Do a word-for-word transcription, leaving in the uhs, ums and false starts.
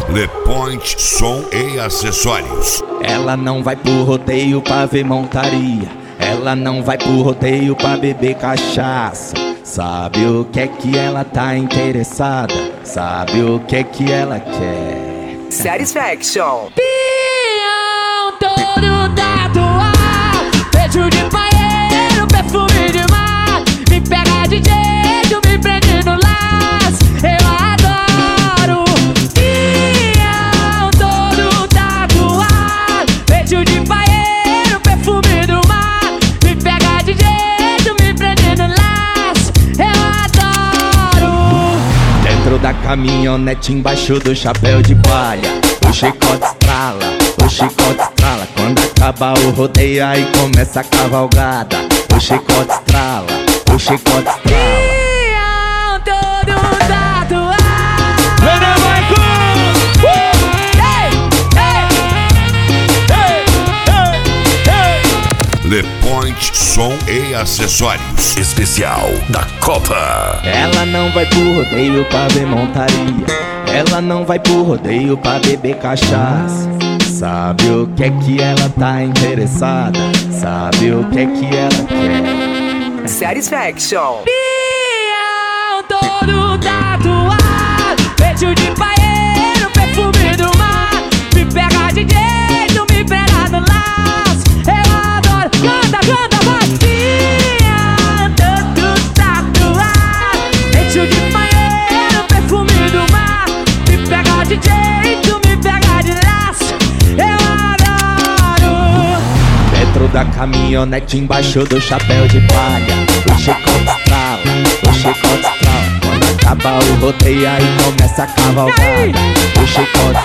Le Point Som e Acessórios. Ela não vai pro rodeio pra ver montaria, ela não vai pro rodeio pra beber cachaça. Sabe o que é que ela tá interessada, sabe o que é que ela quer. Satisfaction. Pião todo tatuado, beijo de banheiro, perfume de mar. Me pega de jeito, me prende no laço, eu adoro. Pião todo tatuado, beijo de banheiro, perfume do mar. Me pega de jeito, me prende no laço, eu adoro. Dentro da caminhonete, embaixo do chapéu de palha, o chicote estrala, o chicote estrala. Quando acaba o rodeio, aí começa a cavalgada. O chicote estrala, o chicote estrala. Pião todo tatuado. Le Point Som e Acessórios. Especial da Copa. Ela não vai pro rodeio pra ver montaria, ela não vai pro rodeio pra beber cachaça. Sabe o que é que ela tá interessada, sabe o que é que ela quer. Satisfaction. Pião todo tatuado, beijo de banheiro, perfume do mar. Me pega de jeito, me pega no laço, eu adoro. Canta, canta, vai. Pião todo tatuado, beijo de banheiro, perfume do mar. Me pega de jeito, me pega de laço, eu adoro. Dentro da caminhonete, embaixo do chapéu de palha, o chicote estrala, o chicote estrala. Quando acaba o rodeio, aí começa a cavalgada. O chicote